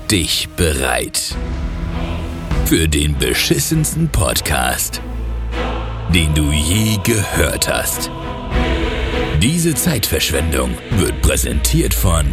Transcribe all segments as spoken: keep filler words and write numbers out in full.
dich bereit für den beschissensten Podcast, den du je gehört hast. Diese Zeitverschwendung wird präsentiert von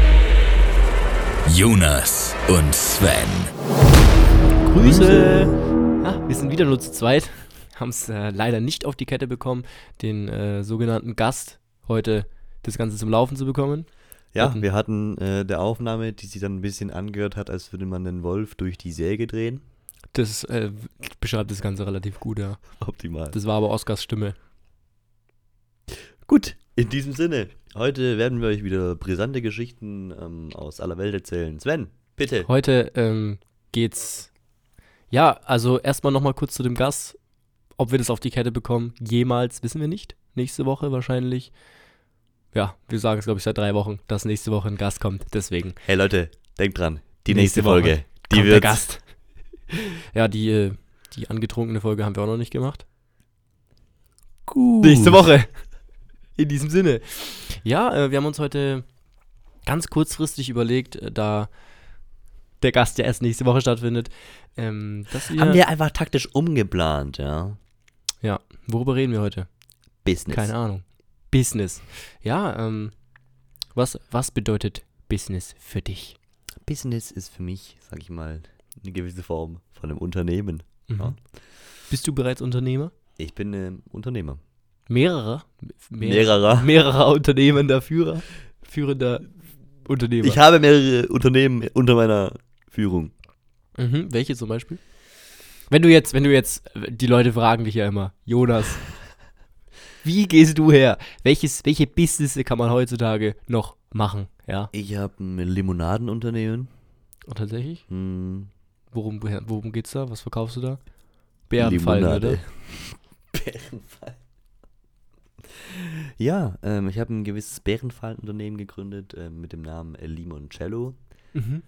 Jonas und Sven. Grüße! Ah, wir sind wieder nur zu zweit. Haben es äh, leider nicht auf die Kette bekommen, den äh, sogenannten Gast heute das Ganze zum Laufen zu bekommen. Ja, hatten, wir hatten äh, der Aufnahme, die sich dann ein bisschen angehört hat, als würde man den Wolf durch die Säge drehen. Das äh, beschreibt das Ganze relativ gut, ja. Optimal. Das war aber Oskars Stimme. Gut, in diesem Sinne, heute werden wir euch wieder brisante Geschichten ähm, aus aller Welt erzählen. Sven, bitte. Heute ähm, geht's, ja, also erstmal nochmal kurz zu dem Gast. Ob wir das auf die Kette bekommen, jemals, wissen wir nicht. Nächste Woche wahrscheinlich. Ja, wir sagen es, glaube ich, seit drei Wochen, dass nächste Woche ein Gast kommt. Deswegen. Hey Leute, denkt dran, die nächste, nächste Folge, Woche die kommt wird der Gast. Ja, die, äh, die angetrunkene Folge haben wir auch noch nicht gemacht. Gut. Nächste Woche. In diesem Sinne. Ja, äh, wir haben uns heute ganz kurzfristig überlegt, äh, da der Gast ja erst nächste Woche stattfindet, ähm, dass wir... Haben wir einfach taktisch umgeplant, ja. Ja, worüber reden wir heute? Business. Keine Ahnung. Business. Ja, ähm, was, was bedeutet Business für dich? Business ist für mich, sag ich mal, eine gewisse Form von einem Unternehmen. Mhm. Ja. Bist du bereits Unternehmer? Ich bin ähm, Unternehmer. Mehrerer? Mehr, Mehrerer. Mehrerer Unternehmender Führer? Führender Unternehmer. Ich habe mehrere Unternehmen unter meiner Führung. Mhm, welche zum Beispiel? Wenn du jetzt, wenn du jetzt, die Leute fragen dich ja immer, Jonas, wie gehst du her? Welches, welche Business kann man heutzutage noch machen? Ja. Ich habe ein Limonadenunternehmen. Und tatsächlich? Hm, Worum, worum geht's da? Was verkaufst du da? Bärenfallen, oder? Bärenfallen. Ja, ähm, ich habe ein gewisses Bärenfallenunternehmen gegründet ähm, mit dem Namen äh, Limoncello. Mhm.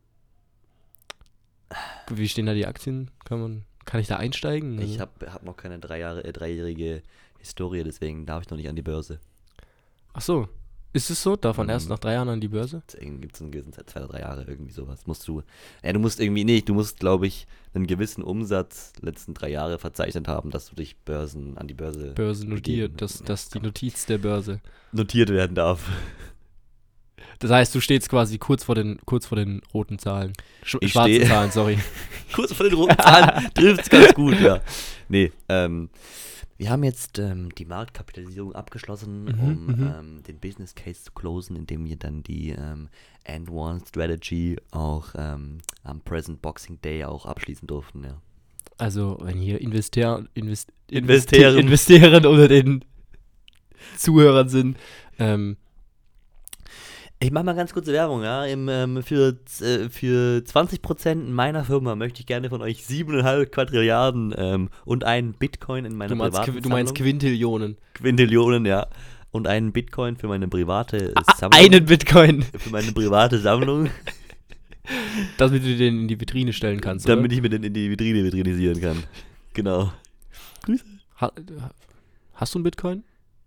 Wie stehen da die Aktien? Kann man, kann ich da einsteigen? Ich habe hab noch keine drei Jahre, äh, dreijährige Historie, deswegen darf ich noch nicht an die Börse. Ach so. Ist es so? Darf man Mhm. erst nach drei Jahren an die Börse? Deswegen gibt es einen gewissen Zeit, zwei oder drei Jahre, irgendwie sowas. Musst du, ja, du musst irgendwie, nee, du musst, glaube ich, einen gewissen Umsatz letzten drei Jahre verzeichnet haben, dass du dich Börsen, an die Börse Börse notiert, begeben- das, das ist die Notiz der Börse. notiert werden darf. Das heißt, du stehst quasi kurz vor den, kurz vor den roten Zahlen. Sch Ich schwarzen steh- Zahlen, sorry. Kurz vor den roten Zahlen trifft's ganz gut, ja. Nee, ähm, wir haben jetzt ähm, die Marktkapitalisierung abgeschlossen, Mhm, um mhm. ähm, den Business Case zu closen, indem wir dann die ähm, End One Strategy auch ähm, am Present Boxing Day auch abschließen durften, ja. Also, wenn hier Invester invest Investieren. Investieren unter den Zuhörern sind, ähm, Ich mache mal ganz kurze Werbung, ja. Im, ähm, für, äh, für zwanzig Prozent meiner Firma möchte ich gerne von euch siebeneinhalb Quadrilliarden ähm, und einen Bitcoin in meiner du, meinst, privaten Qui- du meinst Sammlung. Quintillionen. Quintillionen, ja. Und einen Bitcoin für meine private äh, Ah, Sammlung. einen Bitcoin, Für meine private Sammlung, damit du den in die Vitrine stellen kannst, damit oder? ich mir den in die Vitrine vitrinisieren kann. Genau. Ha Hast du einen Bitcoin?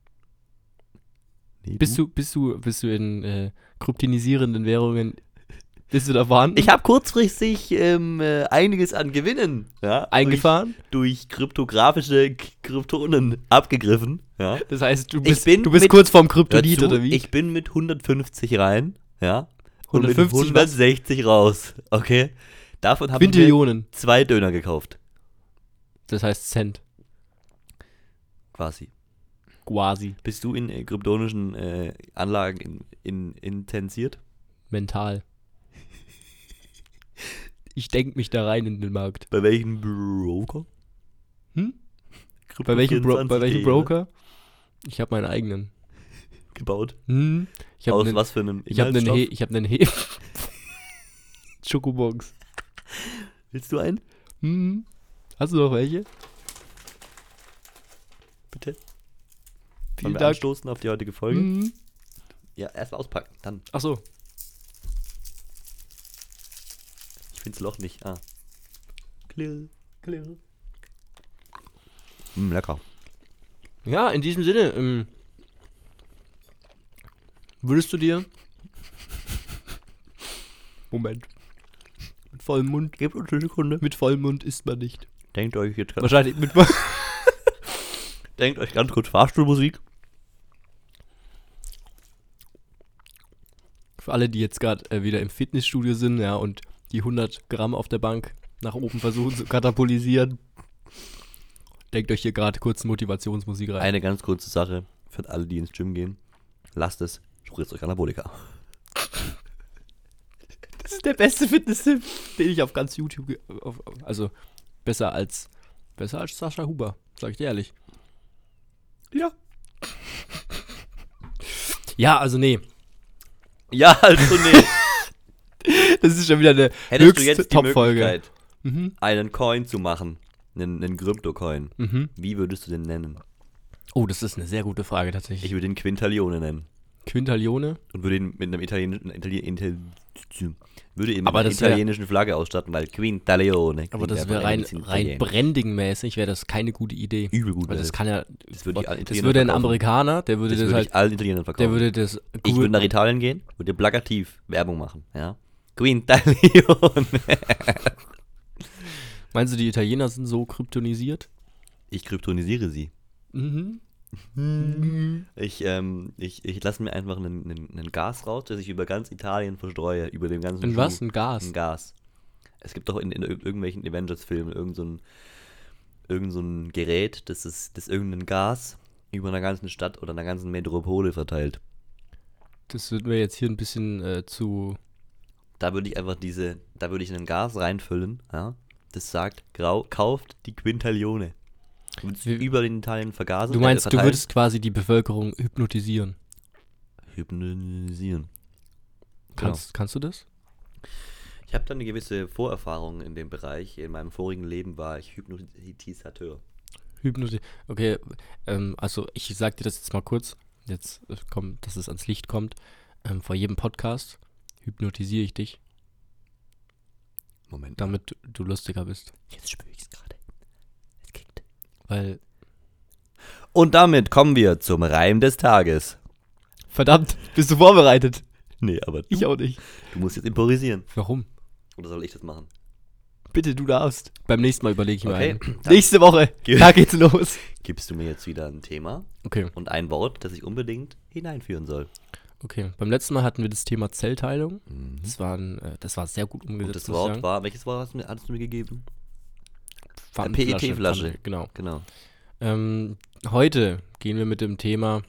Nee, Bist du, bist du, bist du in äh, kryptinisierenden Währungen, bist du da vorhanden? Ich habe kurzfristig ähm, äh, einiges an Gewinnen, ja, eingefahren. durch, durch kryptografische K Kryptonen abgegriffen, ja. Das heißt, du Ich bist, bin du bist mit- kurz vorm Hör Kryptonit, zu, oder wie? Ich bin mit hundertfünfzig rein, ja. Und hundertfünfzig mit hundertsechzig raus, okay. Davon habe ich mir Quintillionen. zwei Döner gekauft, Das heißt Cent. quasi. Quasi. Bist du in äh, kryptonischen äh, Anlagen in, in, intensiert? Mental. Ich denke mich da rein in den Markt. Bei welchem Broker? Hm? Krypto Bei welchem, Bro bei welchem vierundzwanzig punkt de, Broker? Ich habe meinen eigenen. ne? Gebaut. Hm? Ich habe Aus einen, was für einem ich hab einen, Inhaltsstoff? He ich hab einen He Schokobons. Willst du einen? Hm? Hast du noch welche? Bitte? Vielen Wollen wir Dank. anstoßen auf die heutige Folge? Hm? Ja, erst mal auspacken, dann. Ach so. Ich find's Loch nicht. Ah. Klirr, klirr. Mm, lecker. Ja, in diesem Sinne, ähm, würdest du dir... Moment. Mit vollem Mund. Gebt uns eine Sekunde. Mit vollem Mund isst man nicht. Denkt euch jetzt ganz, Wahrscheinlich mit denkt euch ganz kurz Fahrstuhlmusik. Für alle, die jetzt gerade äh, wieder im Fitnessstudio sind, ja, und die hundert Gramm auf der Bank nach oben versuchen zu katapultisieren. Denkt euch hier gerade kurz Motivationsmusik rein. Eine ganz kurze Sache für alle, die ins Gym gehen. Lasst es, spritzt euch Anabolika. Das ist der beste Fitness-Tipp, den ich auf ganz YouTube, ge- auf, also besser als, besser als Sascha Huber, sag ich dir ehrlich. Ja. Ja, also nee, Ja, also nee. das ist schon wieder eine Hättest du jetzt höchste die Top-Folge. Möglichkeit, Mhm, einen Coin zu machen, einen, einen Krypto-Coin, mhm. wie würdest du den nennen? Oh, das ist eine sehr gute Frage Ich tatsächlich. würde ihn Quintalione nennen. Quintalione? Und würde ihn mit einem italienischen, Italien, Ital- würde ihn mit Aber einer das wär- italienischen Flagge ausstatten, weil Quintalione. Aber klingt das einfach wäre ein rein, bisschen rein italienisch. branding-mäßig, wäre das keine gute Idee. Übel gut. Weil das kann ja, Das würde ich allen das Italienern würde ein verkaufen. Amerikaner, der würde das das, würde halt, ich allen Italienern verkaufen. der würde das ich cool- würde nach Italien gehen, würde plakativ Werbung machen, ja. Quintalione. Meinst du, die Italiener sind so kryptonisiert? Ich kryptonisiere sie. Mhm. Ich, ähm, ich, ich lasse mir einfach einen, einen, einen Gas raus, das ich über ganz Italien verstreue, über den ganzen Und Schuh. was? Ein Gas? Ein Gas. Es gibt doch in, in ir- irgendwelchen Avengers-Filmen irgend so ein, irgend so ein Gerät, das ist das irgendein Gas über einer ganzen Stadt oder einer ganzen Metropole verteilt. Das wird mir jetzt hier ein bisschen äh, zu... Da würde ich einfach diese, da würde ich ein Gas reinfüllen, ja, das sagt, grau, kauft die Quintalione. Du würdest Wie- über den Italien vergasen. Du äh, meinst, du verteilen. würdest quasi die Bevölkerung hypnotisieren. Hypnotisieren. Kannst, kannst du das? Ich habe da eine gewisse Vorerfahrung in dem Bereich. In meinem vorigen Leben war ich Hypnotisateur. Hypnotisieren. Okay, ähm, also ich sag dir das jetzt mal kurz, jetzt äh, kommt, dass es ans Licht kommt. Ähm, vor jedem Podcast hypnotisiere ich dich, Moment. damit du lustiger bist. Jetzt spüre ich es gerade. Es kickt. Weil, Und damit kommen wir zum Reim des Tages. verdammt, bist du vorbereitet? Nee, aber du, Ich auch nicht. du musst jetzt improvisieren. Warum? Oder soll ich das machen? Bitte, du darfst. Beim nächsten Mal überlege ich mir Okay, einen. dann- Nächste Woche, Ge- da geht's los. Gibst du mir jetzt wieder ein Thema Okay, und ein Wort, das ich unbedingt hineinführen soll? okay. Beim letzten Mal hatten wir das Thema Zellteilung. Mhm. Das war, ein, äh, das war sehr gut umgesetzt. Und das muss ich Wort sagen. war, welches Wort hast du mir, hattest du mir gegeben? Pfannenflasche, P E T-Flasche. Pfanne, Genau. Genau. Ähm, heute gehen wir mit dem Thema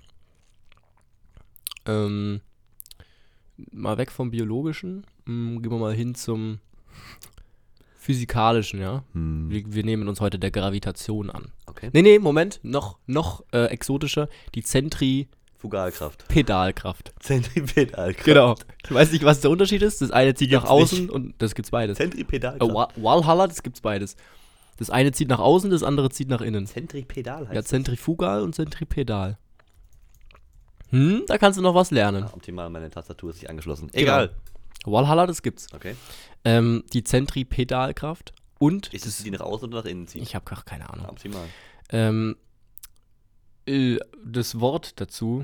ähm, mal weg vom Biologischen, ähm, gehen wir mal hin zum Physikalischen, ja. Hm. Wir, wir nehmen uns heute der Gravitation an. Okay. Nee, nee, Moment, noch, noch äh, exotischer, die Zentripedalkraft. Fugalkraft. Zentripedalkraft. Genau. Ich weiß nicht, was der Unterschied ist. Das eine zieht Die nach gibt's außen nicht. und das gibt's beides. Zentripedalkraft. Äh, Wa- Walhalla, das gibt's beides. Das eine zieht nach außen, das andere zieht nach innen. Zentripedal heißt Ja, das. Zentrifugal und Zentripedal. Hm, da kannst du noch was lernen. Ah, optimal, meine Tastatur ist nicht angeschlossen. Genau. Egal. Walhalla, das gibt's. Okay. Ähm, die Zentripedalkraft und Ist es die nach außen oder nach innen ziehen? ich habe gar keine Ahnung. Optimal. Ähm, äh, das Wort dazu.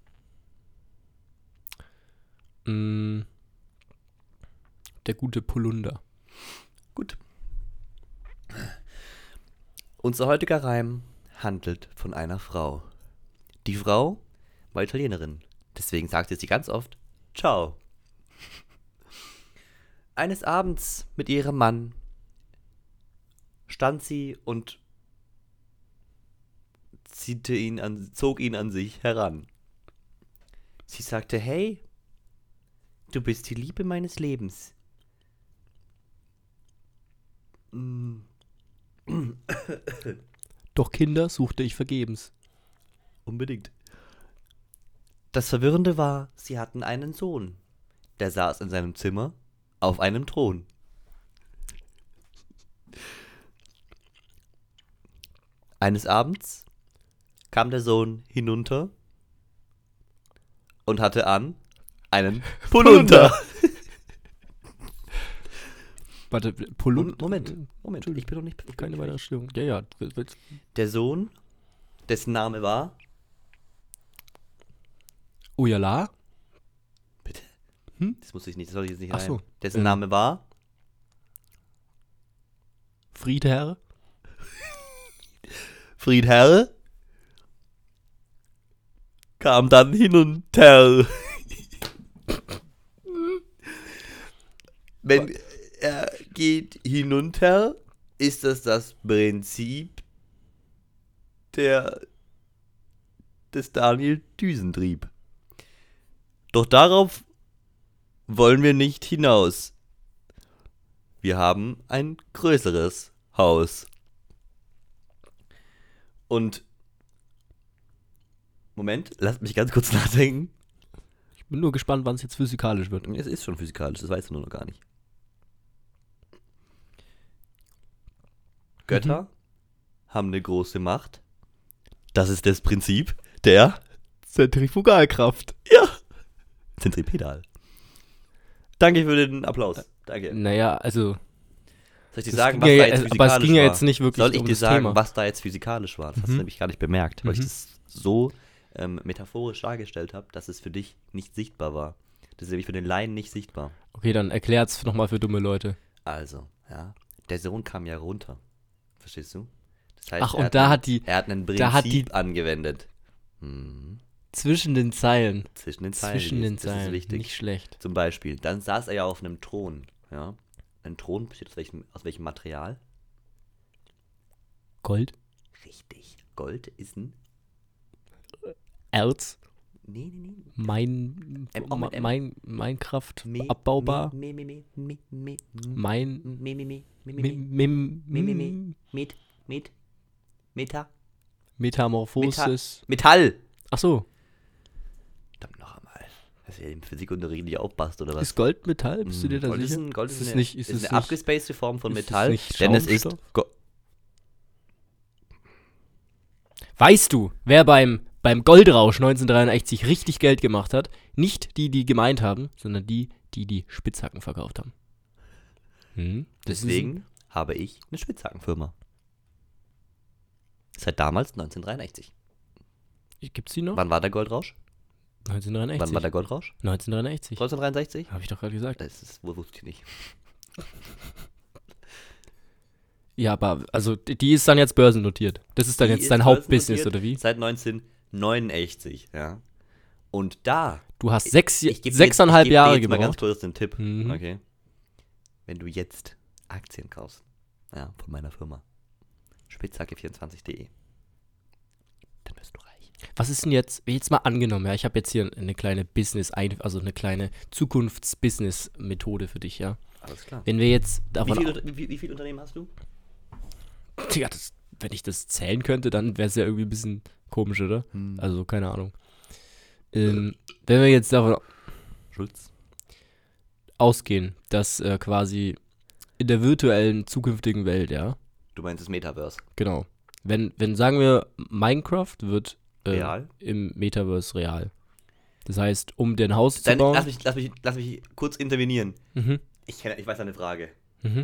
Mh, der gute Polunder. Gut. Unser heutiger Reim handelt von einer Frau. Die Frau war Italienerin. Deswegen sagte sie ganz oft Ciao. Eines Abends mit ihrem Mann stand sie und ziehte ihn an, zog ihn an sich heran. Sie sagte, hey, du bist die Liebe meines Lebens. Mm. Doch Kinder suchte ich vergebens. Unbedingt. Das Verwirrende war, sie hatten einen Sohn. Der saß in seinem Zimmer auf einem Thron. Eines Abends kam der Sohn hinunter und hatte an einen Polunder. Warte, Polunder. Moment, Moment, ich bin noch nicht... ich bin Keine nicht weitere fertig. Störung. Ja, ja. w- w- Der Sohn, dessen Name war... Ujala? Bitte? Hm? Das muss ich nicht, das soll ich jetzt nicht Ach so. rein. Dessen Ähm. Name war... Friedherr? Friedherr kam dann hinunter. Wenn er geht hinunter, ist das das Prinzip der, des Daniel Düsentrieb. Doch darauf wollen wir nicht hinaus. Wir haben ein größeres Haus. Und Moment, lasst mich ganz kurz nachdenken. Ich bin nur gespannt, wann es jetzt physikalisch wird. Es ist schon physikalisch, das weißt du nur noch gar nicht. Götter mhm. haben eine große Macht. Das ist das Prinzip der Zentrifugalkraft. Ja. Zentripedal. Danke für den Applaus. Danke. Naja, also. Soll ich dir sagen, was ja, da jetzt physikalisch war? Aber es ging ja jetzt nicht wirklich Soll ich um dir das sagen, Thema. was da jetzt physikalisch war? Das mhm. hast du nämlich gar nicht bemerkt, weil mhm. ich das so ähm, metaphorisch dargestellt habe, dass es für dich nicht sichtbar war. Das ist nämlich für den Laien nicht sichtbar. Okay, dann erklär's nochmal für dumme Leute. Also, ja, der Sohn kam ja runter. Verstehst du? Das heißt, Ach, und da einen, hat die... Er hat ein Prinzip da hat die, angewendet. Hm. Zwischen den Zeilen. Zwischen den Zeilen. Zwischen den das Zeilen, ist wichtig. nicht schlecht. Zum Beispiel, dann saß er ja auf einem Thron. Ja? Ein Thron besteht aus welchem, aus welchem Material? Gold? Richtig. Gold ist ein... Erz? Nee, nee, nee. Mein... M, Ma, M. mein Minecraft Me, abbaubar? Me, me, me, me, me, mein... Me, me, me, me, me, Mim, me, me, me, mit, mit, Meta... Metamorphosis. Metall! Ach so. Verdammt noch einmal. Dass ihr im Physikunterricht nicht aufpasst, oder was? Ist Gold Metall? Bist du dir da Gold sicher? Ist ein, Gold ist, ist eine, nicht, ist ist es eine nicht, abgespacede Form von ist Metall, es nicht denn es ist... Schaumstoff? Go- Weißt du, wer beim, beim Goldrausch neunzehnhundertdreiundachtzig richtig Geld gemacht hat? Nicht die, die gemeint haben, sondern die, die die Spitzhacken verkauft haben. Hm, Deswegen habe ich eine Spitzhackenfirma. Seit damals neunzehnhundertdreiundachtzig. Gibt's die noch? Wann war der Goldrausch? neunzehnhundertdreiundachtzig. Wann war der Goldrausch? neunzehnhundertdreiundachtzig. neunzehnhundertdreiundsechzig? Habe ich doch gerade gesagt. Das ist, wo wusste ich nicht. Ja, aber also die ist dann jetzt börsennotiert. Das ist dann Die jetzt ist dein Hauptbusiness, börsennotiert oder wie? Seit neunzehnhundertneunundachtzig, ja. Und da... Du hast sechs, ich geb sechseinhalb dir, ich Jahre geb dir jetzt mal ganz gebraucht. kurz den Tipp, Mhm. okay? Wenn du jetzt Aktien kaufst, ja, von meiner Firma, spitzhacke vierundzwanzig punkt de, dann wirst du reich. Was ist denn jetzt, jetzt mal angenommen, ja, ich habe jetzt hier eine kleine Business, also eine kleine Zukunfts-Business-Methode für dich, ja. Alles klar. Wenn wir jetzt Wie davon... viele wie, wie viel Unternehmen hast du? Ja, das, wenn ich das zählen könnte, dann wäre es ja irgendwie ein bisschen komisch, oder? Hm. Also, keine Ahnung. Ähm, wenn wir jetzt davon Schulz. ausgehen, dass äh, quasi in der virtuellen zukünftigen Welt, ja, Du meinst das Metaverse. genau, wenn, wenn sagen wir, Minecraft wird äh, Real? im Metaverse real. Das heißt, um den Haus Dann zu bauen... lass mich, lass, mich, lass mich kurz intervenieren. Mhm, Ich, kenn, ich weiß eine Frage. mhm.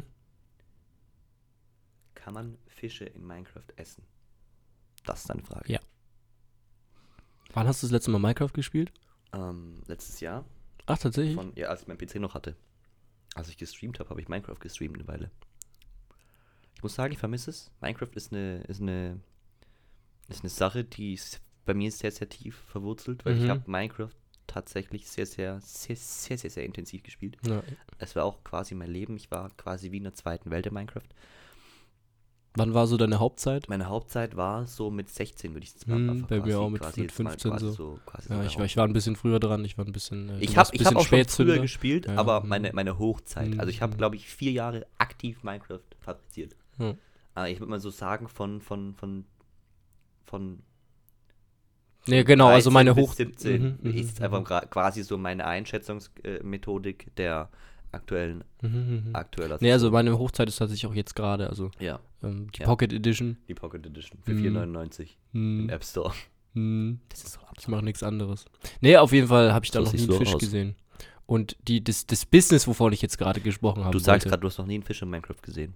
Kann man Fische in Minecraft essen? Das ist eine Frage. Ja. Wann hast du das letzte Mal Minecraft gespielt? Ähm, letztes Jahr, Ach, tatsächlich? von, ja, als ich meinen P C noch hatte. Als ich gestreamt habe, habe ich Minecraft gestreamt eine Weile. Ich muss sagen, ich vermisse es. Minecraft ist eine, ist eine, ist eine Sache, die ist bei mir sehr, sehr tief verwurzelt, weil Mhm. ich habe Minecraft tatsächlich sehr, sehr, sehr, sehr, sehr, sehr intensiv gespielt. Ja. Es war auch quasi mein Leben. Ich war quasi wie in der zweiten Welt in Minecraft. Wann war so deine Hauptzeit? Meine Hauptzeit war so mit sechzehn, würde ich jetzt mal Hm, einfach bei mir quasi, auch mit- quasi mit jetzt mal fünfzehn quasi so. so quasi so Ja, ich, war, behaupten. ich war ein bisschen früher dran, ich war ein bisschen. Äh, Ich du habe warst ein ich hab bisschen auch schon früher Spätzünder. gespielt, Ja, aber mhm. meine, meine Hochzeit. Also ich habe, Mhm. glaube ich, vier Jahre aktiv Minecraft fabriziert. Ja. Aber ich würde mal so sagen, von, von, von, von Nee, genau, also dreizehn meine bis Hoch... siebzehn Mhm, mhm, ist mhm. einfach gra- quasi so meine Einschätzungsmethodik der aktuellen, Mhm, mhm, mhm. aktueller Nee, also meine Hochzeit ist tatsächlich auch jetzt gerade, also Ja, ähm, die Ja. Pocket Edition. die Pocket Edition für Mhm. vier neunundneunzig im Hm, App Store. hm, Das ist so ich mache nichts anderes. Nee, auf jeden Fall habe ich da So noch nie siehst einen du Fisch aus. gesehen. Und die, das, das Business, wovon ich jetzt gerade gesprochen habe, Du sagst gerade, du hast noch nie einen Fisch in Minecraft gesehen.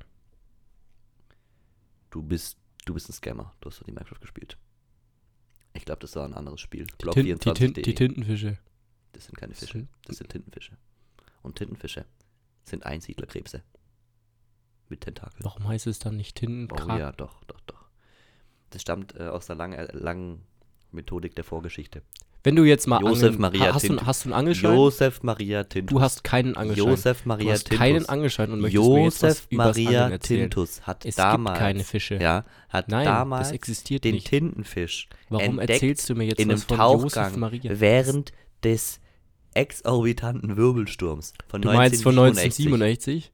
Du bist, du bist ein Scammer. Du hast doch nie Minecraft gespielt. Ich glaube, das war ein anderes Spiel. die, Block Tin die, vierundzwanzig Tin punkt die de. Tintenfische. Das sind keine Das Fische. sind- Das sind Tintenfische. Und Tintenfische sind Einsiedlerkrebse. mit Tentakeln. Warum heißt es dann nicht Oh Tintenkrak? ja, doch, doch, doch. Das stammt äh, aus der langen, äh, langen Methodik der Vorgeschichte. Wenn du jetzt mal Josef angeln, Maria hast, du, Tintus. hast du einen Angelschein? Josef Maria Tintus. Du hast keinen Angelschein. Josef du Maria hast Tintus. keinen Angelschein und möchtest mir jetzt was Josef übers Maria Angeln erzählen. Tintus hat Es damals, gibt keine Fische. Ja, hat Nein, damals das existiert den nicht. Tintenfisch Warum entdeckt erzählst du mir jetzt in was einem von Tauchgang Josef Maria? während des exorbitanten Wirbelsturms von Du meinst von neunzehnhundertsiebenundachtzig. neunzehnhundertsiebenundachtzig?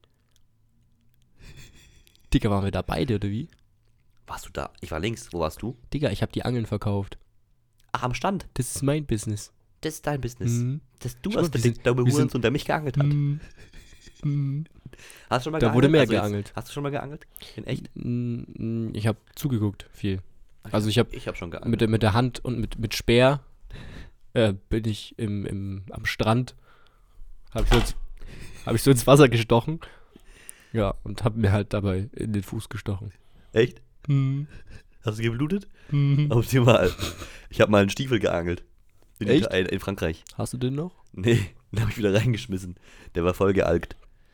Digga, waren wir da beide, oder wie? Warst du da? Ich war links. Wo warst du? Digga, ich hab die Angeln verkauft. Ach, am Stand. Das ist mein Business. Das ist dein Business. Mhm. Das du Schau mal, hast wir der sind- dumme wir sind- Hurensohn, der mich geangelt hat. Mhm. Mhm. Hast du schon mal Da geangelt? wurde mehr Also jetzt- geangelt. Hast du schon mal geangelt? In echt? Mm, Ich habe zugeguckt, viel. Also ich habe Ich habe schon geangelt. mit, der- mit der Hand und mit, mit Speer äh, bin ich im, im, am Strand, habe ich, so ins- hab ich so ins Wasser gestochen. Ja, und habe mir halt dabei in den Fuß gestochen. Echt? Mhm. Hast du geblutet? Mhm. Optimal. Ich habe mal einen Stiefel geangelt. In, Echt? Ita- in, in Frankreich. Hast du den noch? Nee, den habe ich wieder reingeschmissen. Der war voll gealkt.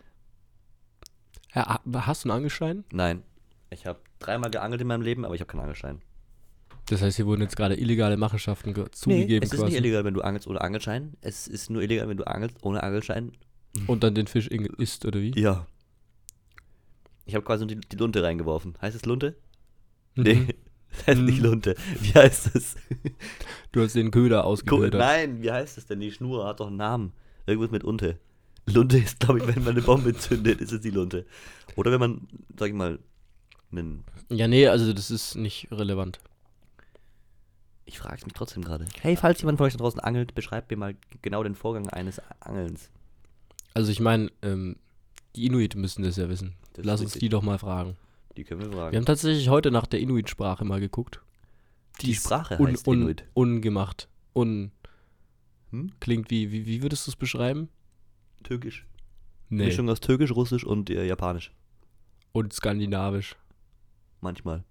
Ja, hast du einen Angelschein? Nein. Ich habe dreimal geangelt in meinem Leben, aber ich habe keinen Angelschein. Das heißt, hier wurden jetzt gerade illegale Machenschaften ge- zugegeben es ist quasi. nicht illegal, wenn du angelst ohne Angelschein. Es ist nur illegal, wenn du angelst ohne Angelschein. Und dann den Fisch in- isst, oder wie? Ja. Ich habe quasi die, die Lunte reingeworfen. Heißt es Lunte? Mhm. Nee, das heißt nicht Mhm. Lunte. Wie heißt es? Du hast den Köder Ko- ausgeködert. Nein, wie heißt es denn? Die Schnur hat doch einen Namen. Irgendwas mit Unte. Lunte ist, glaube ich, wenn man eine Bombe zündet, ist es die Lunte. Oder wenn man, sag ich mal, einen. Ja, nee, also das ist nicht relevant. Ich frage es mich trotzdem gerade. Hey, falls jemand von euch da draußen angelt, beschreibt mir mal genau den Vorgang eines Angelns. Also ich meine, ähm, die Inuit müssen das ja wissen. Das ist Lass uns richtig. die doch mal fragen. Die können wir fragen. Wir haben tatsächlich heute nach der Inuit-Sprache mal geguckt. Die ist Sprache un, heißt un, Inuit. Ungemacht. Un, Hm? klingt wie, wie, wie würdest du es beschreiben? Türkisch. Nee. Mischung aus Türkisch, Russisch und äh, Japanisch. Und skandinavisch. Manchmal.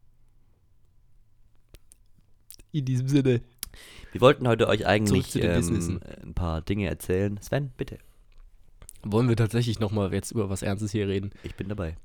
In diesem Sinne. Wir wollten heute euch eigentlich zu den ähm, Businessen. ein paar Dinge erzählen. Sven, bitte. Wollen wir tatsächlich nochmal jetzt über was Ernstes hier reden? Ich bin dabei.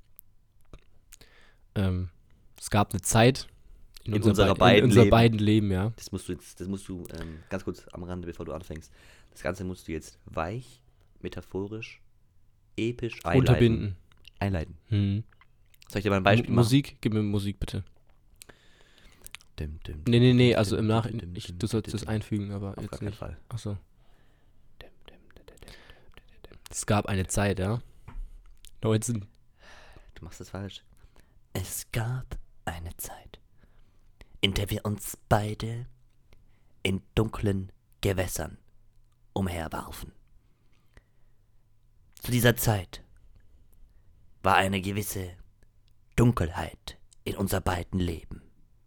Ähm, es gab eine Zeit in, In unser unserer bei- beiden in unser Leben. beiden Leben, ja. Das musst du jetzt, das musst du ähm, ganz kurz am Rande, bevor du anfängst. Das Ganze musst du jetzt weich, metaphorisch, episch einleiten. Unterbinden. Einleiten. Hm. Soll ich dir mal ein Beispiel Mu- machen? Musik, gib mir Musik bitte. Dim, dim, Nee, nee, nee, dim, also dim, im dim, Nachhinein. dim, Ich, dim, du sollst dim, es dim. einfügen, aber Auf jetzt gar keinen nicht. Fall. Achso. Dim, dim, dim, dim, dim, dim, dim. Es gab eine Zeit, ja. neunzehn. Du machst das falsch. Es gab eine Zeit, in der wir uns beide in dunklen Gewässern umherwarfen. Zu dieser Zeit war eine gewisse Dunkelheit in unser beiden Leben.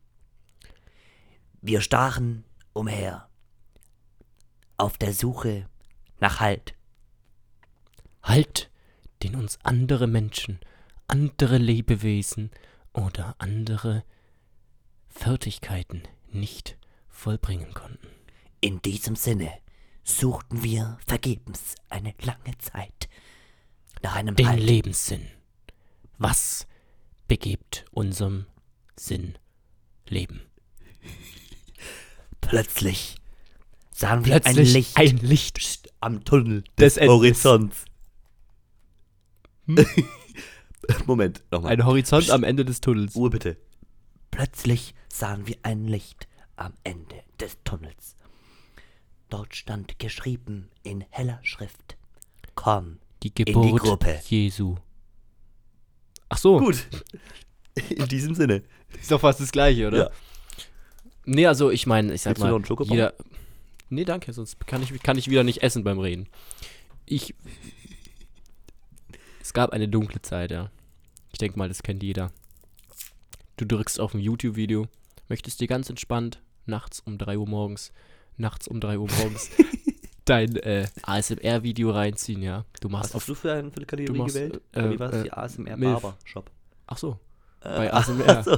Wir stachen umher, auf der Suche nach Halt. Halt, den uns andere Menschen, andere Lebewesen oder andere Fertigkeiten nicht vollbringen konnten. In diesem Sinne suchten wir vergebens eine lange Zeit nach einem Den Halt. Lebenssinn. Was begibt unserem Sinn Leben? Plötzlich sahen wir Plötzlich ein Licht ein Licht. am Tunnel des des, Endes. Horizonts. Hm? Moment, nochmal. Ein Horizont Psst. am Ende des Tunnels. Ruhe bitte. Plötzlich sahen wir ein Licht am Ende des Tunnels. Dort stand geschrieben in heller Schrift: Komm. Die die Geburt Gruppe. Jesu. Ach so, Gut. In diesem Sinne. ist doch fast das Gleiche, oder? Ja. Nee, also ich meine, ich sag Willst du mal, noch einen Schokobon? jeder... Nee, danke, sonst kann ich, kann ich wieder nicht essen beim Reden. Ich... Es gab eine dunkle Zeit, ja. Ich denke mal, das kennt jeder. Du drückst auf ein YouTube-Video, möchtest dir ganz entspannt nachts um drei Uhr morgens, nachts um drei Uhr morgens dein äh, A S M R-Video reinziehen, ja. Du machst Was auf... hast du für, ein, für eine Kategorie machst, gewählt? äh, Oder wie war das? äh, Die A S M R Milf. Barber Shop. Ach so. Äh, Bei A S M R. ach so.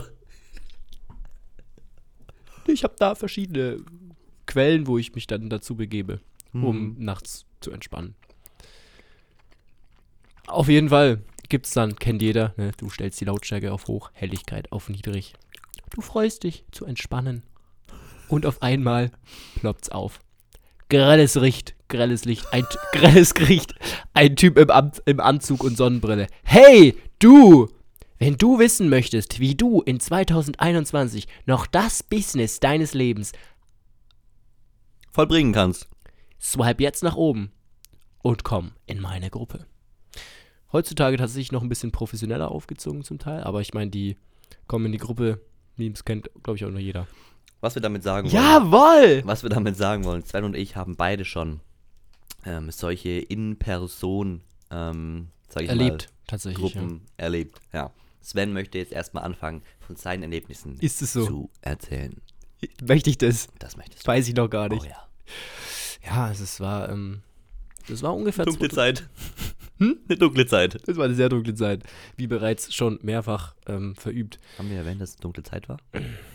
Ich habe da verschiedene Quellen, wo ich mich dann dazu begebe, um Hm. nachts zu entspannen. Auf jeden Fall gibt's dann, kennt jeder, ne? Du stellst die Lautstärke auf hoch, Helligkeit auf niedrig. Du freust dich zu entspannen. Und auf einmal ploppt's auf. Grelles Licht, grelles Licht, ein T- grelles Licht, ein Typ im, Am- im Anzug und Sonnenbrille. Hey, du! Wenn du wissen möchtest, wie du in zwanzig einundzwanzig noch das Business deines Lebens vollbringen kannst. swipe jetzt nach oben und komm in meine Gruppe. Heutzutage tatsächlich noch ein bisschen professioneller aufgezogen zum Teil, aber ich meine, die kommen in die Gruppe, Memes kennt, glaube ich, auch noch jeder. Was wir damit sagen wollen. Jawoll! Was wir damit sagen wollen. Sven und ich haben beide schon ähm, solche In-Person, ähm, sag ich Erlebt, mal, tatsächlich. Gruppen erlebt. Ja. Sven möchte jetzt erstmal anfangen, von seinen Erlebnissen Ist es so? zu erzählen. Ja. Möchte ich das? Das möchtest du. Weiß ich noch gar nicht. Oh ja. Ja, es ist- war, ähm, das war ungefähr... Dunkle zwei- Zeit. Hm? Eine dunkle Zeit. Das war eine sehr dunkle Zeit, wie bereits schon mehrfach ähm, verübt. Haben wir erwähnt, dass es dunkle Zeit war?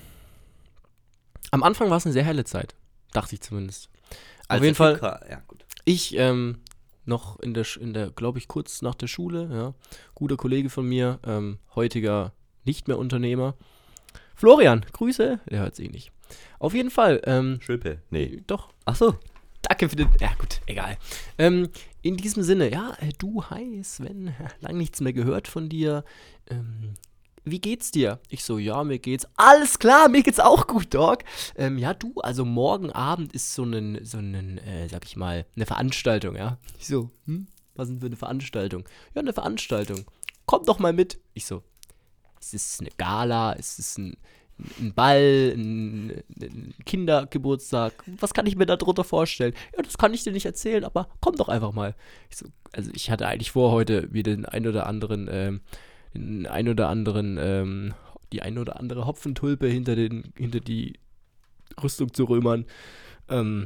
Am Anfang war es eine sehr helle Zeit, dachte ich zumindest. Auf Als jeden der Fall, Typ kam- Ja, gut. ich ähm, noch in der, Sch- in der glaube ich, kurz nach der Schule, ja, guter Kollege von mir, ähm, heutiger nicht mehr Unternehmer, Florian, Grüße, der hört es eh nicht. Auf jeden Fall, ähm, Schöpe. Nee. doch, Ach so. danke für den, ja gut, egal. Ähm, in diesem Sinne, ja, äh, du, hi Sven, lang nichts mehr gehört von dir, ähm, wie geht's dir? Ich so, ja, mir geht's, alles klar, mir geht's auch gut, Dog. Ähm, ja, du, also morgen Abend ist so ein, so ein, äh, sag ich mal, eine Veranstaltung, ja. Ich so, hm, was denn für eine Veranstaltung? Ja, eine Veranstaltung. Komm doch mal mit. Ich so, ist es eine Gala? Ist es ein, ein Ball? Ein, ein Kindergeburtstag? Was kann ich mir da drunter vorstellen? Ja, das kann ich dir nicht erzählen, aber komm doch einfach mal. Ich so, also ich hatte eigentlich vor, heute wieder den ein oder anderen, ähm, den ein oder anderen, ähm, die ein oder andere Hopfentulpe hinter den, hinter die Rüstung zu römern. Ähm,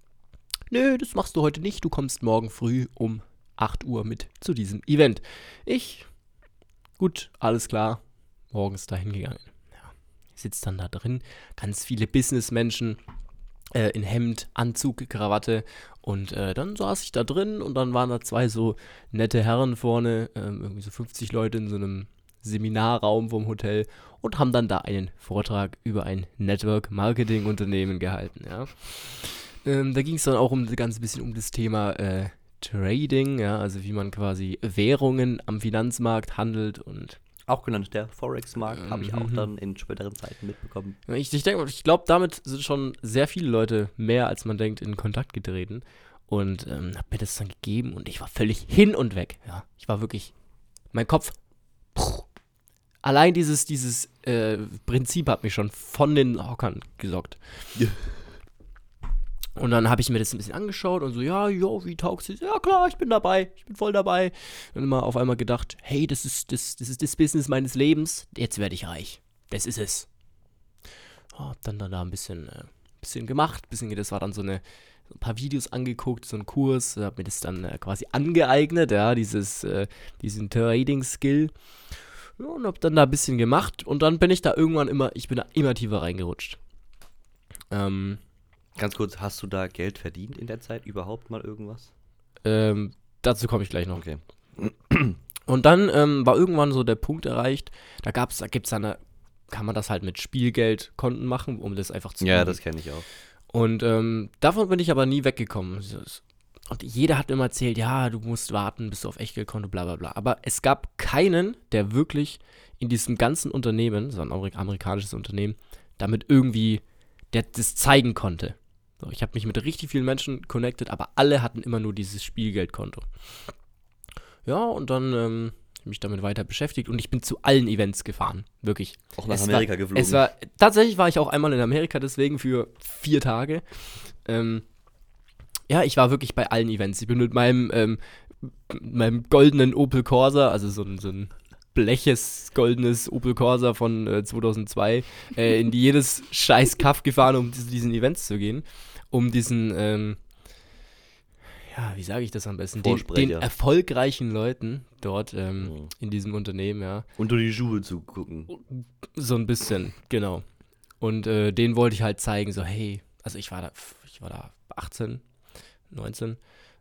nö, das machst du heute nicht. Du kommst morgen früh um acht Uhr mit zu diesem Event. Ich, gut, alles klar, morgens dahin gegangen. Ja, sitzt dann da drin, ganz viele Businessmenschen äh, in Hemd, Anzug, Krawatte und äh, dann saß ich da drin und dann waren da zwei so nette Herren vorne, ähm, irgendwie so fünfzig Leute in so einem Seminarraum vom Hotel und haben dann da einen Vortrag über ein Network-Marketing-Unternehmen gehalten, ja. Ähm, da ging es dann auch um ganz bisschen um das Thema äh, Trading, ja, also wie man quasi Währungen am Finanzmarkt handelt und Auch genannt der Forex-Markt, habe ich auch Mhm. dann in späteren Zeiten mitbekommen. ich, ich denke, ich glaube, damit sind schon sehr viele Leute mehr, als man denkt, in Kontakt getreten und ähm, hab mir das dann gegeben und ich war völlig hin und weg, ja, ich war wirklich, mein Kopf, puh, allein dieses, dieses äh, Prinzip hat mich schon von den Hockern gesockt. Und dann habe ich mir das ein bisschen angeschaut und so, ja, jo, wie taugt's jetzt? Ja, klar, ich bin dabei, ich bin voll dabei. Und immer auf einmal gedacht, hey, das ist das, das ist das Business meines Lebens, jetzt werde ich reich. Das ist es. Oh, hab dann, dann da ein bisschen, äh, bisschen gemacht, bisschen, das war dann so eine, so ein paar Videos angeguckt, so ein Kurs, hab mir das dann äh, quasi angeeignet, ja, dieses, äh, diesen Trading-Skill. Ja, und hab dann da ein bisschen gemacht und dann bin ich da irgendwann immer, ich bin da immer tiefer reingerutscht. Ähm, Ganz kurz, hast du da Geld verdient in der Zeit? Überhaupt mal irgendwas? ähm, dazu komme ich gleich noch. Okay. Und dann ähm, war irgendwann so der Punkt erreicht, da gab's, da gibt's eine, kann man das halt mit Spielgeldkonten machen, um das einfach zu Ja, üben. das kenne ich auch. Und ähm, davon bin ich aber nie weggekommen. Und jeder hat immer erzählt, ja, du musst warten, bis du auf Echtgeldkonto, bla bla bla. Aber es gab keinen, der wirklich in diesem ganzen Unternehmen, so ein Amerik- amerikanisches Unternehmen, damit irgendwie, der das zeigen konnte. So, ich habe mich mit richtig vielen Menschen connected, aber alle hatten immer nur dieses Spielgeldkonto. Ja, und dann ähm, hab ich mich damit weiter beschäftigt und ich bin zu allen Events gefahren, wirklich. Auch nach Es Amerika war, geflogen. Es war, tatsächlich war ich auch einmal in Amerika, deswegen für vier Tage. Ähm, ja, ich war wirklich bei allen Events. Ich bin mit meinem, ähm, meinem goldenen Opel Corsa, also so ein, so ein bleches, goldenes Opel Corsa von äh, zweitausendzwei, äh, in jedes scheiß Kaff gefahren, um zu diesen Events zu gehen. Um diesen, ähm, ja, wie sage ich das am besten? Den, den Vorsprecher. erfolgreichen Leuten dort ähm, Mhm. in diesem Unternehmen, ja. Unter die Schuhe zu gucken. So ein bisschen, genau. Und äh, denen wollte ich halt zeigen, so, hey, also ich war da, ich war da achtzehn, neunzehn,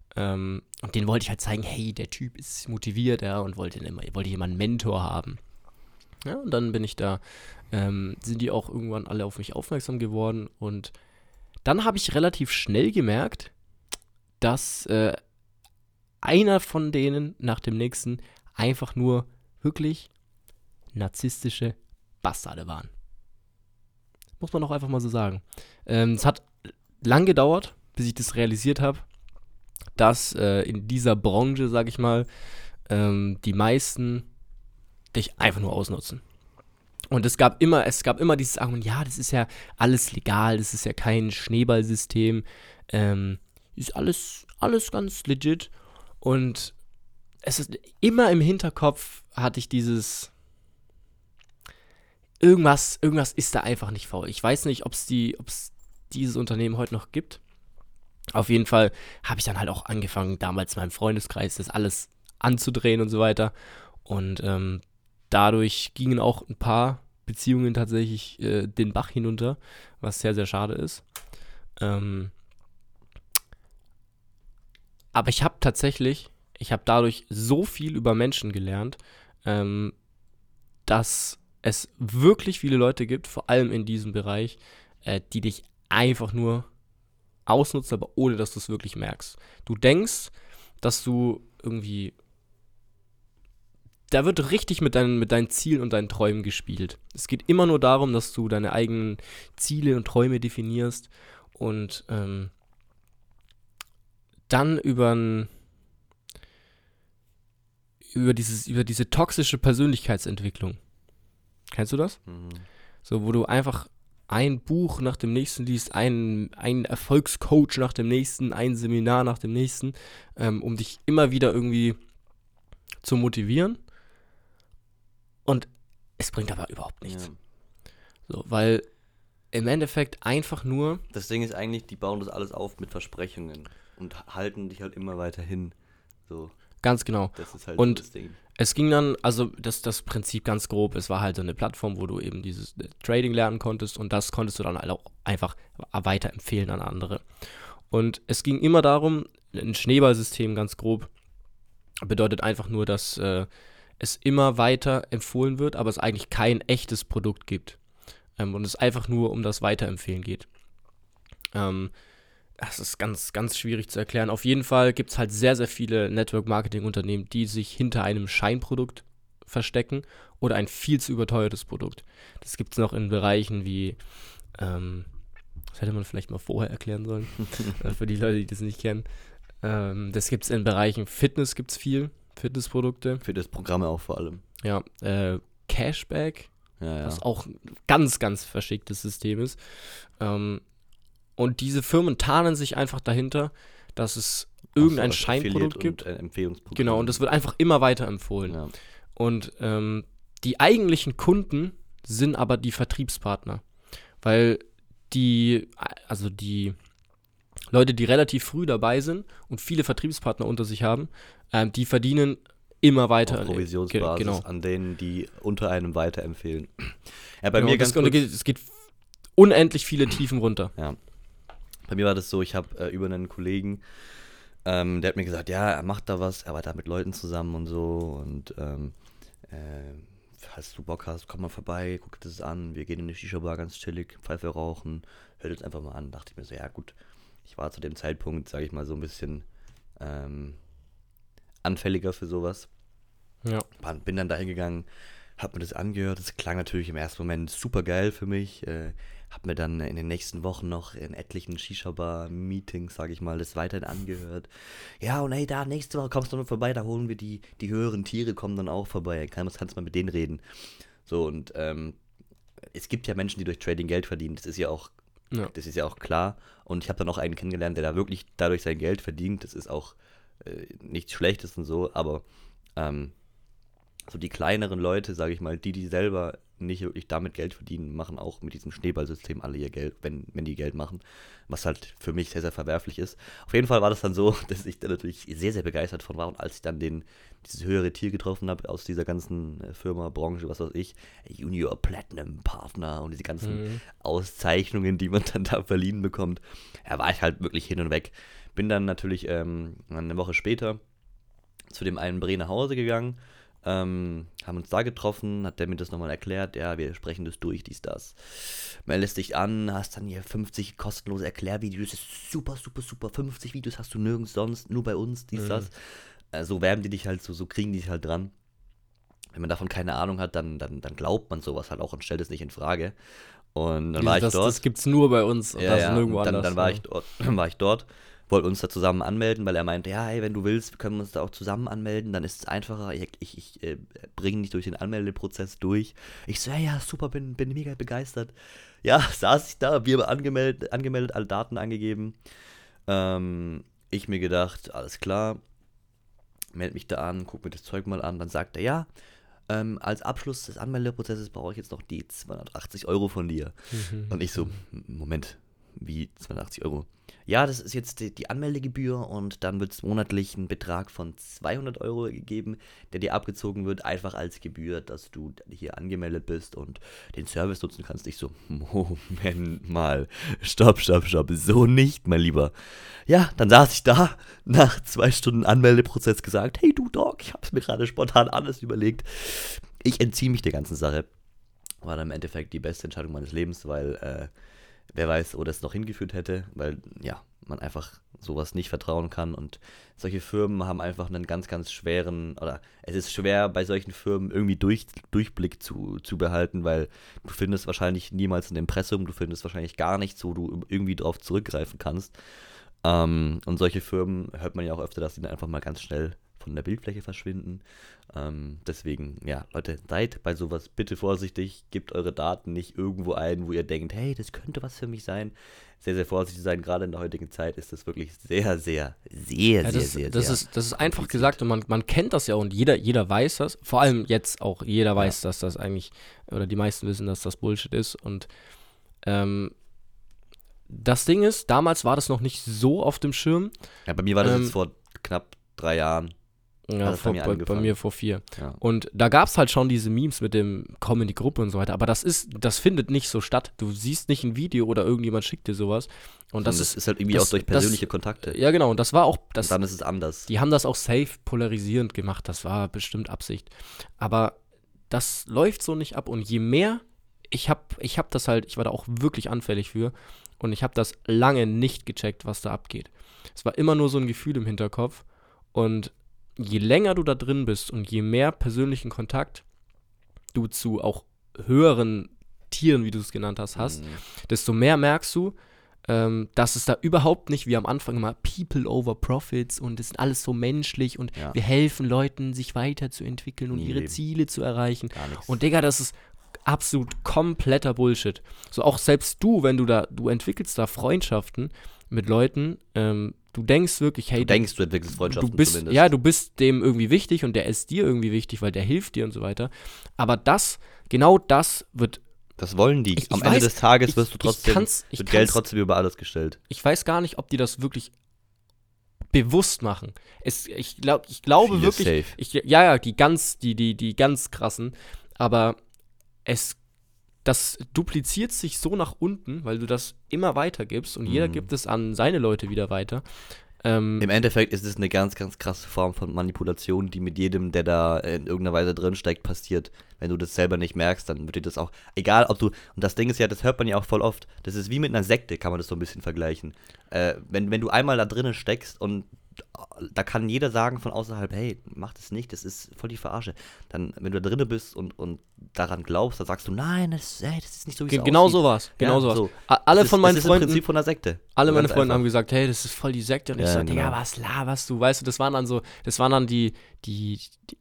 Ähm, und denen wollte ich halt zeigen, hey, der Typ ist motiviert, ja, und wollte immer, wollte immer einen Mentor haben. Ja, und dann bin ich da, ähm, sind die auch irgendwann alle auf mich aufmerksam geworden. Und dann habe ich relativ schnell gemerkt, dass äh, einer von denen nach dem nächsten einfach nur wirklich narzisstische Bastarde waren. Muss man auch einfach mal so sagen. Ähm, es hat lang gedauert, bis ich das realisiert habe, dass äh, in dieser Branche, sag ich mal, ähm, die meisten dich einfach nur ausnutzen. Und es gab immer, es gab immer dieses Argument, ja, das ist ja alles legal, das ist ja kein Schneeballsystem, ähm, ist alles, alles ganz legit. Und es ist immer im Hinterkopf hatte ich dieses irgendwas, irgendwas ist da einfach nicht faul. Ich weiß nicht, ob es die, ob es dieses Unternehmen heute noch gibt. Auf jeden Fall habe ich dann halt auch angefangen, damals in meinem Freundeskreis das alles anzudrehen und so weiter. Und ähm, dadurch gingen auch ein paar Beziehungen tatsächlich äh, den Bach hinunter, was sehr, sehr schade ist. Ähm, aber ich habe tatsächlich, ich habe dadurch so viel über Menschen gelernt, ähm, dass es wirklich viele Leute gibt, vor allem in diesem Bereich, äh, die dich einfach nur ausnutzen, aber ohne, dass du es wirklich merkst. Du denkst, dass du irgendwie, da wird richtig mit deinen, mit deinen Zielen und deinen Träumen gespielt. Es geht immer nur darum, dass du deine eigenen Ziele und Träume definierst und ähm, dann über ein, über dieses, über diese toxische Persönlichkeitsentwicklung. Kennst du das? Mhm. So, wo du einfach ein Buch nach dem nächsten liest, ein, ein Erfolgscoach nach dem nächsten, ein Seminar nach dem nächsten, ähm, um dich immer wieder irgendwie zu motivieren. Und es bringt aber überhaupt nichts. Ja. So, weil im Endeffekt einfach nur. Das Ding ist eigentlich, die bauen das alles auf mit Versprechungen und halten dich halt immer weiter hin. So, Ganz genau. das ist halt Und das Ding. Es ging dann, also das, das Prinzip ganz grob, es war halt so eine Plattform, wo du eben dieses Trading lernen konntest und das konntest du dann halt auch einfach weiterempfehlen an andere. Und es ging immer darum, ein Schneeballsystem ganz grob bedeutet einfach nur, dass äh, es immer weiter empfohlen wird, aber es eigentlich kein echtes Produkt gibt. Ähm, und es einfach nur um das Weiterempfehlen geht. Ähm, Das ist ganz, ganz schwierig zu erklären. Auf jeden Fall gibt es halt sehr, sehr viele Network-Marketing-Unternehmen, die sich hinter einem Scheinprodukt verstecken oder ein viel zu überteuertes Produkt. Das gibt es noch in Bereichen wie, ähm, das hätte man vielleicht mal vorher erklären sollen, für die Leute, die das nicht kennen. Ähm, das gibt es in Bereichen Fitness, gibt es viel, Fitnessprodukte. Für das Programme auch vor allem. Ja, äh, Cashback, Ja, ja. was auch ein ganz, ganz verschicktes System ist. Ähm, Und diese Firmen tarnen sich einfach dahinter, dass es irgendein Ach so, Scheinprodukt Affiliate gibt. Und, äh, Empfehlungsprogramm. Genau, und das wird einfach immer weiter empfohlen. Ja. Und ähm, die eigentlichen Kunden sind aber die Vertriebspartner. Weil die, also die Leute, die relativ früh dabei sind und viele Vertriebspartner unter sich haben, ähm, die verdienen immer weiter. Auf Provisionsbasis Ge- genau. an denen, die unter einem weiterempfehlen. Ja, bei Genau, mir das, ganz und kurz, es geht unendlich viele Tiefen runter. Ja. Bei mir war das so, ich habe äh, über einen Kollegen, ähm, der hat mir gesagt, ja, er macht da was, er arbeitet mit Leuten zusammen und so und ähm, äh, falls du Bock hast, komm mal vorbei, guck dir das an, wir gehen in eine Shisha-Bar ganz chillig, Pfeife rauchen, hör das einfach mal an. Dachte ich mir so, ja gut, ich war zu dem Zeitpunkt, sage ich mal, so ein bisschen ähm, anfälliger für sowas. Ja. Bin dann da hingegangen, hab mir das angehört, das klang natürlich im ersten Moment super geil für mich, äh, hab mir dann in den nächsten Wochen noch in etlichen Shisha-Bar-Meetings, sag ich mal, das weiterhin angehört. Ja, und ey, da, nächste Woche kommst du noch vorbei, da holen wir die, die höheren Tiere, kommen dann auch vorbei, kannst, kannst mal mit denen reden. So, und ähm, es gibt ja Menschen, die durch Trading Geld verdienen, das ist ja auch, Ja. das ist ja auch klar. Und ich habe dann auch einen kennengelernt, der da wirklich dadurch sein Geld verdient, das ist auch äh, nichts Schlechtes und so, aber ähm, so die kleineren Leute, sage ich mal, die, die selber nicht wirklich damit Geld verdienen, machen auch mit diesem Schneeballsystem alle ihr Geld, wenn, wenn die Geld machen, was halt für mich sehr, sehr verwerflich ist. Auf jeden Fall war das dann so, dass ich da natürlich sehr, sehr begeistert von war und als ich dann den, dieses höhere Tier getroffen habe aus dieser ganzen Firma, Branche, was weiß ich, Junior Platinum Partner und diese ganzen Mhm. Auszeichnungen, die man dann da verliehen bekommt, ja, war ich halt wirklich hin und weg. Bin dann natürlich ähm, eine Woche später zu dem einen Bre nach Hause gegangen, ähm, haben uns da getroffen, hat der mir das nochmal erklärt, ja, wir sprechen das durch, dies, das. Meldest dich an, hast dann hier fünfzig kostenlose Erklärvideos, das ist super, super, super, fünfzig Videos hast du nirgends sonst, nur bei uns, dies, Mhm. das. Äh, so werben die dich halt, so, so kriegen die dich halt dran. Wenn man davon keine Ahnung hat, dann, dann, dann glaubt man sowas halt auch und stellt es nicht in Frage. Und dann war ich das, dort. Das gibt's nur bei uns und Ja, das ja, nirgendwo und dann, anders. dann war, ja. ich dort, war ich dort, wollte uns da zusammen anmelden, weil er meinte, ja, hey, wenn du willst, können wir uns da auch zusammen anmelden, dann ist es einfacher, ich, ich, ich äh, bringe dich durch den Anmeldeprozess durch. Ich so, ja, ja, super, bin, bin mega begeistert. Ja, saß ich da, wir angemeldet, angemeldet, alle Daten angegeben. Ähm, ich mir gedacht, alles klar, melde mich da an, guck mir das Zeug mal an, dann sagt er, ja, ähm, als Abschluss des Anmeldeprozesses brauche ich jetzt noch die zweihundertachtzig Euro von dir. Mhm. Und ich so, Moment, wie zweihundertachtzig Euro? Ja, das ist jetzt die, die Anmeldegebühr und dann wird es monatlich ein Betrag von zweihundert Euro gegeben, der dir abgezogen wird, einfach als Gebühr, dass du hier angemeldet bist und den Service nutzen kannst. Ich so, Moment mal, stopp, stopp, stopp, so nicht, mein Lieber. Ja, dann saß ich da, nach zwei Stunden Anmeldeprozess gesagt, hey du Dog, ich hab's mir gerade spontan alles überlegt. Ich entziehe mich der ganzen Sache. War dann im Endeffekt die beste Entscheidung meines Lebens, weil, äh, wer weiß, wo das noch hingeführt hätte, weil, ja, man einfach sowas nicht vertrauen kann und solche Firmen haben einfach einen ganz, ganz schweren, oder es ist schwer, bei solchen Firmen irgendwie durch, Durchblick zu, zu behalten, weil du findest wahrscheinlich niemals ein Impressum, du findest wahrscheinlich gar nichts, wo du irgendwie drauf zurückgreifen kannst. Ähm, und solche Firmen hört man ja auch öfter, dass die dann einfach mal ganz schnell von der Bildfläche verschwinden. Ähm, deswegen, ja, Leute, seid bei sowas bitte vorsichtig, gebt eure Daten nicht irgendwo ein, wo ihr denkt, hey, das könnte was für mich sein. Sehr, sehr vorsichtig sein, gerade in der heutigen Zeit ist das wirklich sehr, sehr, sehr, Ja, sehr, das, sehr, das, sehr ist, das ist einfach kompliziert. gesagt und man, man kennt das ja und jeder, jeder weiß das. Vor allem jetzt auch, jeder weiß, Ja. dass das eigentlich, oder die meisten wissen, dass das Bullshit ist. Und ähm, das Ding ist, damals war das noch nicht so auf dem Schirm. Ja, bei mir war das Ähm, jetzt vor knapp drei Jahren. Ja, Hat es bei vor, mir bei, bei angefangen. mir vor vier. Ja. Und da gab es halt schon diese Memes mit dem Komm in die Gruppe und so weiter. Aber das ist, das findet nicht so statt. Du siehst nicht ein Video oder irgendjemand schickt dir sowas. Und das, Und das ist, ist halt irgendwie das- auch durch das- persönliche Kontakte. ja genau, und das war auch, das, Und dann ist es anders. die haben das auch safe polarisierend gemacht. Das war bestimmt Absicht. Aber das läuft so nicht ab. Und je mehr, ich hab, ich hab das halt, ich war da auch wirklich anfällig für. Und ich habe das lange nicht gecheckt, was da abgeht. Es war immer nur so ein Gefühl im Hinterkopf. Und je länger du da drin bist und je mehr persönlichen Kontakt du zu auch höheren Tieren, wie du es genannt hast, hast, Mhm. desto mehr merkst du, ähm, dass es da überhaupt nicht wie am Anfang immer People over Profits und es ist alles so menschlich und Ja. wir helfen Leuten, sich weiterzuentwickeln und Nie im ihre Leben. Ziele zu erreichen. Gar nichts. Und Digga, das ist absolut kompletter Bullshit. So auch selbst du, wenn du da, du entwickelst da Freundschaften mit Leuten, ähm, du denkst wirklich, hey, du denkst, du entwickelst Freundschaften du bist, zumindest. ja, du bist dem irgendwie wichtig und der ist dir irgendwie wichtig, weil der hilft dir und so weiter. Aber das, genau das wird, Das wollen die. Ich- Am ich Ende weiß, des Tages ich- wirst du ich trotzdem, kann's- ich wird Geld kann's- trotzdem über alles gestellt. ich weiß gar nicht, ob die das wirklich bewusst machen. Es, ich, glaub, ich glaube Viele wirklich, safe. ich, ja, ja, die ganz, die, die, die ganz krassen, aber es, das dupliziert sich so nach unten, weil du das immer weitergibst und jeder Mhm. gibt es an seine Leute wieder weiter. Ähm, Im Endeffekt ist es eine ganz, ganz krasse Form von Manipulation, die mit jedem, der da in irgendeiner Weise drinsteckt, passiert. Wenn du das selber nicht merkst, dann wird dir das auch, egal ob du, und das Ding ist ja, das hört man ja auch voll oft, das ist wie mit einer Sekte, kann man das so ein bisschen vergleichen. Äh, wenn, wenn du einmal da drinnen steckst und da kann jeder sagen von außerhalb, hey, mach das nicht, das ist voll die Verarsche. Dann, wenn du da drinnen bist und, und daran glaubst, dann sagst du, nein, das, hey, das ist nicht so, wie ge- es genau aussieht. so war's. Genau Ja, so war's. so. A- Alle Das von ist, meinen das ist Freunden, im Prinzip von der Sekte. alle So meine ganz Freunde haben einfach. gesagt, hey, das ist voll die Sekte. Und ich Ja, so, genau. Digga, was laberst du? Weißt du, das waren dann so, das waren dann die, die, die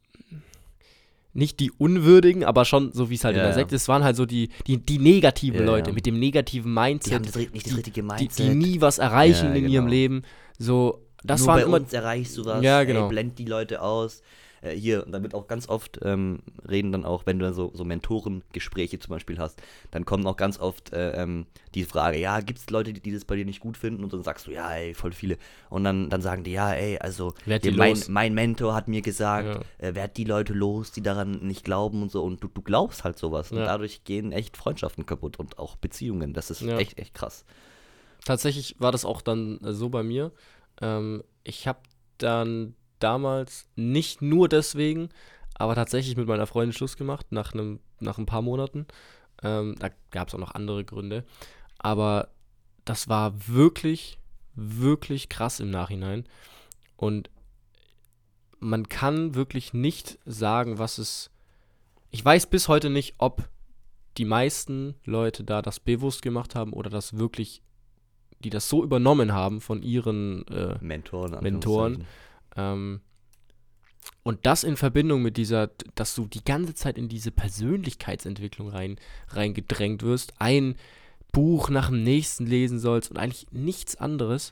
nicht die Unwürdigen, aber schon so wie es halt Ja, in der ja. Sekte ist, waren halt so die, die, die negativen Ja, Leute ja. mit dem negativen Mindset, Die haben das, ri- nicht das richtige die, Mindset. die nie was erreichen Ja, in ihrem genau. Leben. So, das Nur waren bei immer. uns erreichst du was, Ja, genau. ey, blend die Leute aus. Äh, hier, und dann wird auch ganz oft ähm, reden dann auch, wenn du dann so, so Mentorengespräche zum Beispiel hast, dann kommen auch ganz oft äh, ähm, die Frage, ja, gibt es Leute, die, die das bei dir nicht gut finden? Und dann sagst du, ja, ey, voll viele. Und dann, dann sagen die, ja, ey, also Werd hier, die mein, los. mein Mentor hat mir gesagt, Ja. äh, werd die Leute los, die daran nicht glauben und so. Und du, du glaubst halt sowas. Und Ja. dadurch gehen echt Freundschaften kaputt und auch Beziehungen. Das ist Ja. echt, echt krass. Tatsächlich war das auch dann äh, so bei mir. Ähm, ich habe dann damals nicht nur deswegen, aber tatsächlich mit meiner Freundin Schluss gemacht, nach, einem, nach ein paar Monaten. Ähm, da gab es auch noch andere Gründe. Aber das war wirklich, wirklich krass im Nachhinein. Und man kann wirklich nicht sagen, was es... Ich weiß bis heute nicht, ob die meisten Leute da das bewusst gemacht haben oder das wirklich, die das so übernommen haben von ihren äh, Mentoren. Mentoren. Ähm, und das in Verbindung mit dieser, dass du die ganze Zeit in diese Persönlichkeitsentwicklung rein, reingedrängt wirst, ein Buch nach dem nächsten lesen sollst und eigentlich nichts anderes,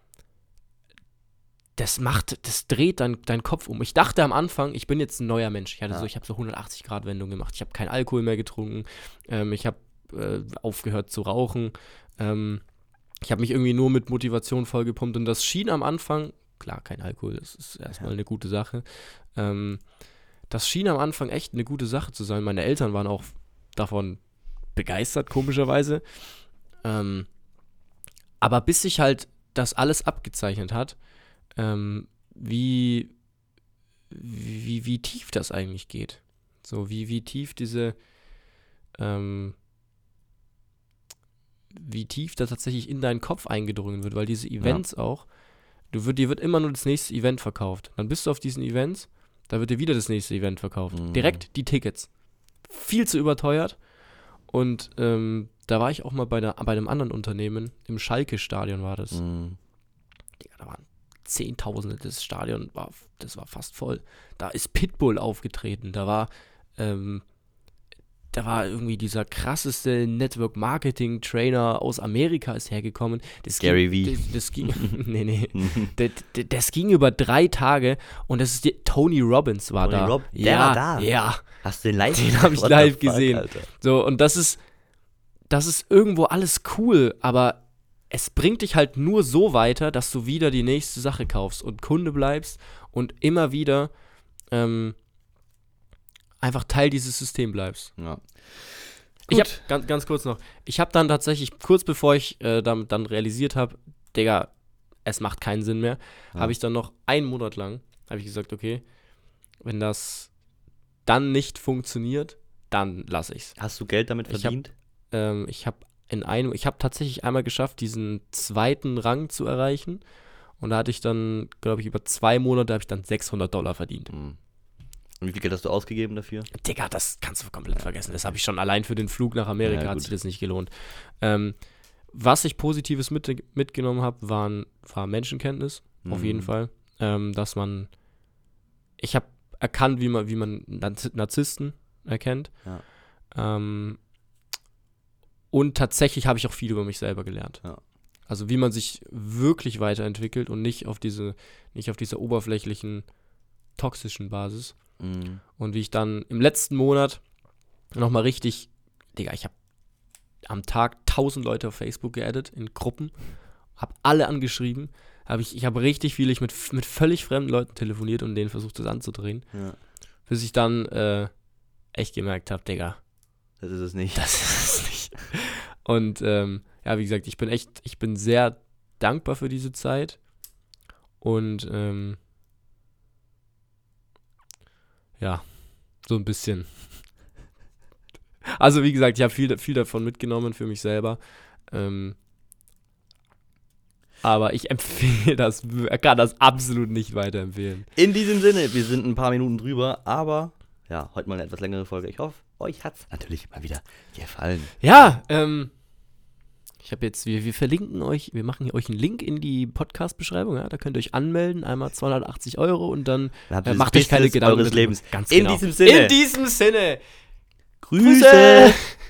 das macht, das dreht dein, deinen Kopf um. Ich dachte am Anfang, ich bin jetzt ein neuer Mensch. Ich hatte Ja. so, ich habe so hundertachtzig Grad Wendung gemacht. Ich habe keinen Alkohol mehr getrunken. Ähm, ich habe äh, aufgehört zu rauchen. Ähm, ich habe mich irgendwie nur mit Motivation vollgepumpt und das schien am Anfang, klar, kein Alkohol, das ist erstmal Ja. eine gute Sache. Ähm, das schien am Anfang echt eine gute Sache zu sein. Meine Eltern waren auch davon begeistert, komischerweise. Ähm, aber bis sich halt das alles abgezeichnet hat, ähm, wie, wie, wie tief das eigentlich geht. So, wie, wie tief diese, ähm, wie tief das tatsächlich in deinen Kopf eingedrungen wird, weil diese Events auch, du wird, dir wird immer nur das nächste Event verkauft. Dann bist du auf diesen Events, da wird dir wieder das nächste Event verkauft. Mhm. Direkt die Tickets. Viel zu überteuert. Und ähm, da war ich auch mal bei, der, bei einem anderen Unternehmen, im Schalke-Stadion war das. Mhm. Digga, da waren Zehntausende, das Stadion war, das war fast voll. Da ist Pitbull aufgetreten, da war, ähm, da war irgendwie dieser krasseste Network-Marketing-Trainer aus Amerika ist hergekommen. Das Gary ging, Vee. Das, das ging, nee, nee, das, das, das ging über drei Tage und das ist die, Tony Robbins war Tony da. Robb- der ja, war da? Ja, Hast du den live Den hab ich What the live fuck, gesehen. Alter? so und das ist, das ist irgendwo alles cool, aber es bringt dich halt nur so weiter, dass du wieder die nächste Sache kaufst und Kunde bleibst und immer wieder ähm, einfach Teil dieses Systems bleibst. Ja. Ich Gut. habe ganz, ganz kurz noch, ich habe dann tatsächlich, kurz bevor ich äh, damit dann realisiert habe, Digga, es macht keinen Sinn mehr, Ja. habe ich dann noch einen Monat lang, habe ich gesagt, okay, wenn das dann nicht funktioniert, dann lasse ich's. Hast du Geld damit Ich hab- verdient? Ähm, ich habe in einem, ich habe tatsächlich einmal geschafft, diesen zweiten Rang zu erreichen. Und da hatte ich dann, glaube ich, über zwei Monate habe ich dann sechshundert Dollar verdient. Mhm. Und wie viel Geld hast du ausgegeben dafür? Digga, das kannst du komplett vergessen. Das habe ich schon allein für den Flug nach Amerika, Ja, hat gut. sich das nicht gelohnt. Ähm, was ich Positives mit, mitgenommen habe, waren, war Menschenkenntnis, auf Mhm. jeden Fall. Ähm, dass man, ich habe erkannt, wie man, wie man Narz- Narzissten erkennt. Ja. Ähm, und tatsächlich habe ich auch viel über mich selber gelernt. Ja. Also wie man sich wirklich weiterentwickelt und nicht auf diese, nicht auf dieser oberflächlichen, toxischen Basis. Mhm. Und wie ich dann im letzten Monat nochmal richtig, Digga, ich habe am Tag tausend Leute auf Facebook geaddet, in Gruppen, habe alle angeschrieben, hab ich, ich habe richtig viel, ich mit, mit völlig fremden Leuten telefoniert und denen versucht, das anzudrehen, Ja. bis ich dann äh, echt gemerkt habe, Digga, Das ist es nicht. das ist es nicht. Und ähm, ja, wie gesagt, ich bin echt, ich bin sehr dankbar für diese Zeit und ähm, ja, so ein bisschen. Also wie gesagt, ich habe viel, viel davon mitgenommen für mich selber. Ähm, aber ich empfehle das, kann das absolut nicht weiterempfehlen. In diesem Sinne, wir sind ein paar Minuten drüber, aber ja, heute mal eine etwas längere Folge. Ich hoffe, euch hat's natürlich mal wieder gefallen. Ja, ähm, ich habe jetzt, wir, wir verlinken euch, wir machen euch einen Link in die Podcast-Beschreibung, ja, da könnt ihr euch anmelden, einmal zweihundertachtzig Euro und dann Dann habt äh, ihr das macht euch keine Business Gedanken eures darüber. Lebens. Ganz In genau. diesem Sinne. In diesem Sinne. Grüße.